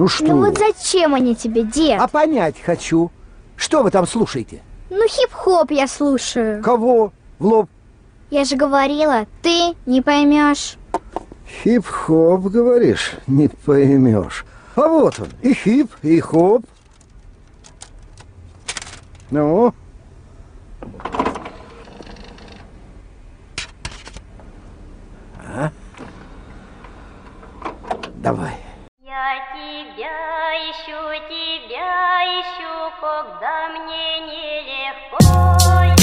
Ну что? Ну вот зачем они тебе, дед? А понять хочу. Что вы там слушаете? Ну хип-хоп я слушаю. Кого? В лоб? Я же говорила, ты не поймешь. Хип-хоп, говоришь? Не поймешь. А вот он, и хип, и хоп. Ну? А? Давай. Я тебя ищу, когда мне нелегко.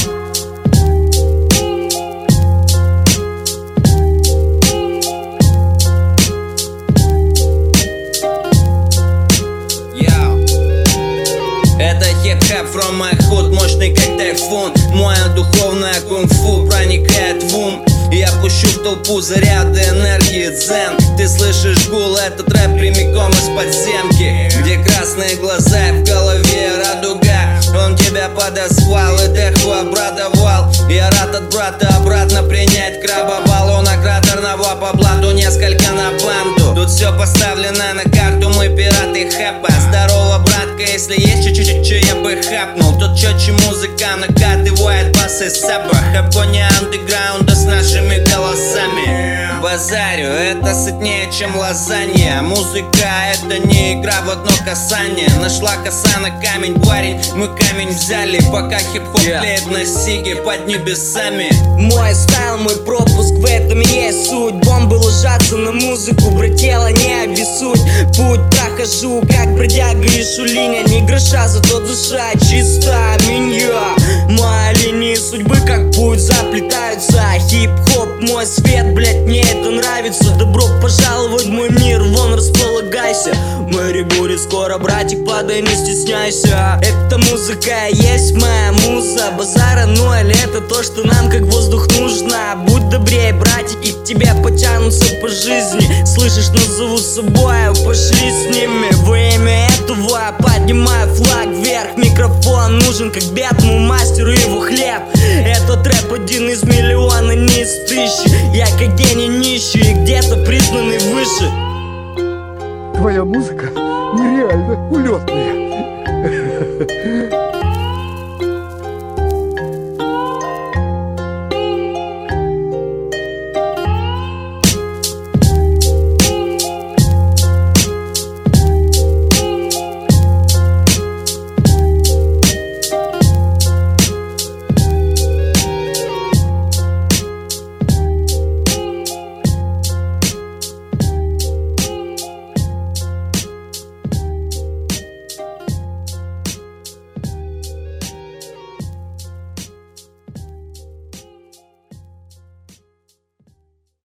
Это хип-хоп from my hood, мощный как тайфун. Моя духовная кунг-фу проникает в ум. Я пущу в толпу заряды энергии дзен. Ты слышишь гул, это трэп прямиком из подземки, где красные глаза и в голове радуга. Он тебя подозвал и деху обрадовал. Я рад от брата обратно принять крабовал. Он кратерного по блату, несколько на банду. Тут все поставлено на карту, мы пираты хэпа. Здорово, братка, если есть чуть-чуть, я бы хапнул. Тут четче музыка накатывает басы сапа. Хапония андеграунда с нашими голосами. Базарю, это сытнее, чем лазанья. Музыка это не игра в одно касание. Нашла коса на камень, парень, мы камень взяли. Пока хип-хоп тлеет на сиге под небесами. Мой стайл, мой пропуск, в этом и есть суть. Бомбы ложатся на музыку, братела, не обессудь. Путь прохожу, как бродяга и шулиня. Ни гроша, зато душа чиста, меня. Мои линии судьбы, как путь, заплетаются. Хип-хоп, мой свет, блять, мне это нравится. Добро пожаловать в мой мир, вон располагайся. Мэри будет скоро, братик, падай, не стесняйся. Эта музыка есть моя муза. Базара ноль, это то, что нам как воздух нужно. Будь добрее, братики, к тебе потянутся по жизни. Слышишь, назову собой, пошли с ними. Во имя этого поднимаю флаг вверх. Микрофон нужен как бедному мастеру его хлеб. Этот рэп один из миллиона, не из тысячи. Я как гений нищий и где-то признанный выше. Твоя музыка нереально улетная.